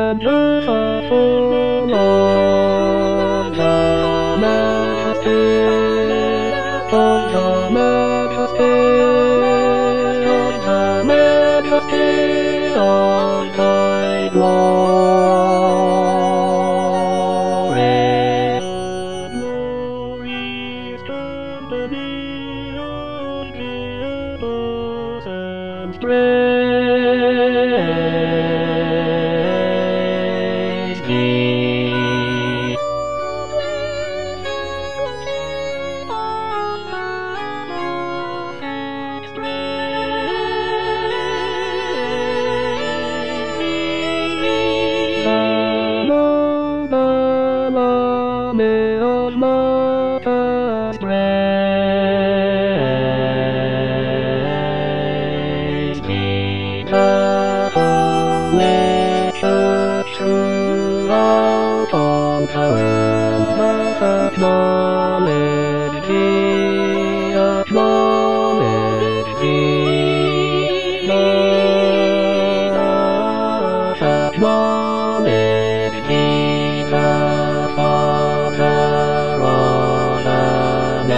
and earth are full of the majesty of the majesty of the majesty of thy glory. Glory stand to thee, O Jesus, and praise thee. Praise be the Holy Church throughout all the world doth acknowledge thee, acknowledge thee, doth acknowledge thee, the Father on an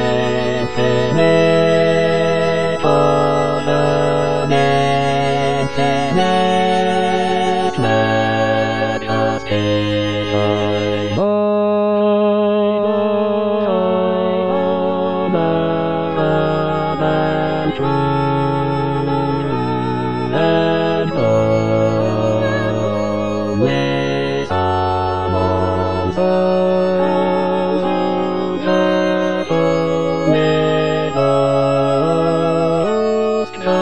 infinite, on an infinite majesty. Honor and truth and holy summons us, the Holy Ghost, the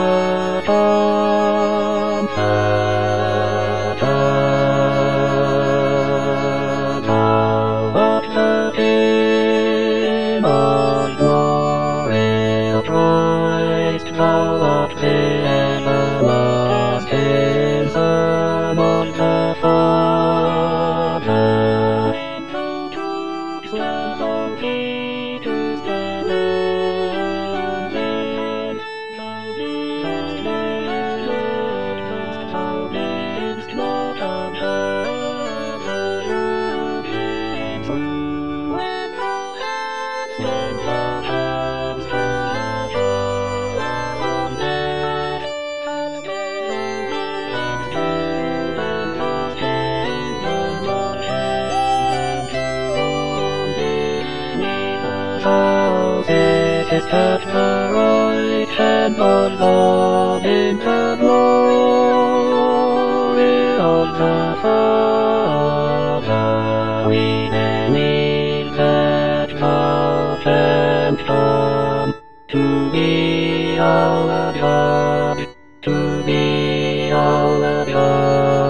Comforter, thou art the King of glory, Christ, thou art the everlasting Son of the Father. Stand on thee to stand on thee, thou didst not abhor the rudiments, when thou hadst sent the hands to the jaws of death, hadst given to them the kingdom of heaven to unbelievers. Thou sittest at the right hand of God in the glory of the Father. We believe that thou canst come, to be all of God, to be all of God.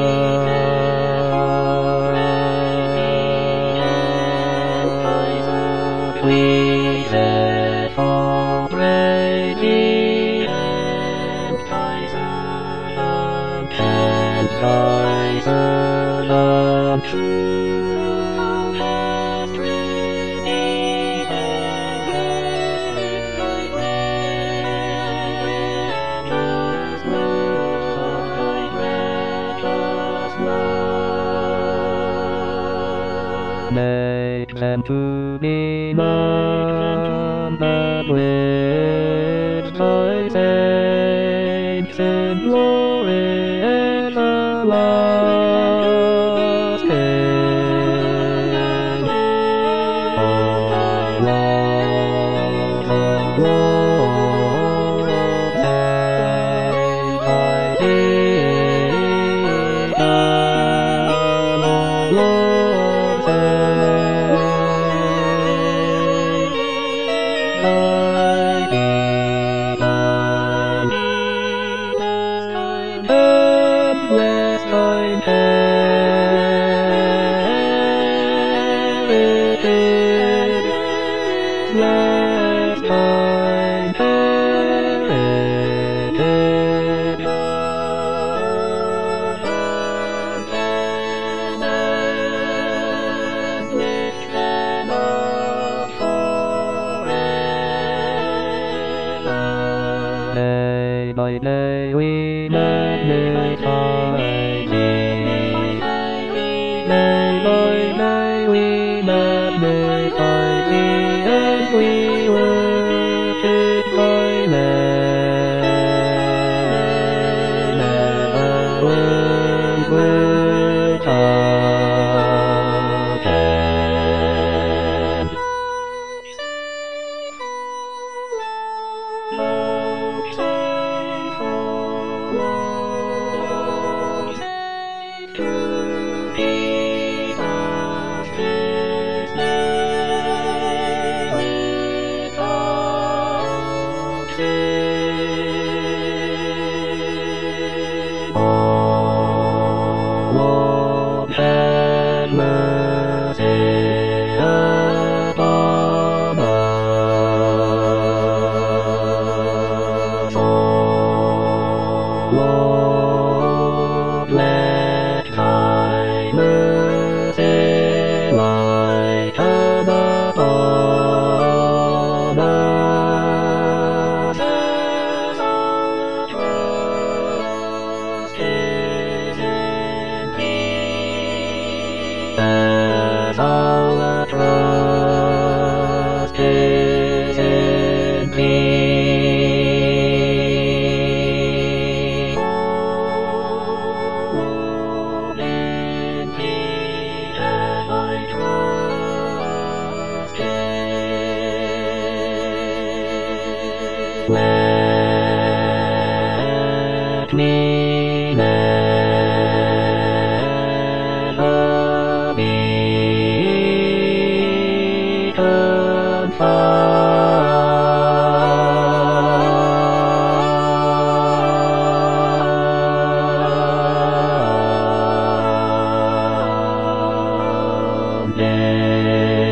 We therefore praise thee, and praise the true. Thou hast redeemed us with thy precious blood, thy precious blood. Make them to be numbered with thy saints in glory everlasting. O Lord, save thy kingdom, O Lord, save thy kingdom, and bless thine heritage, bless thine heritage. And lift them up forever. Day by day we magnify thee. was made to be as his name without sin. Lord, have mercy upon us all. Lord, let thy mercy lighten upon us as our trust is in thee. As our trust is in thee. Lord, in thee have I trusted. Let me never be confounded.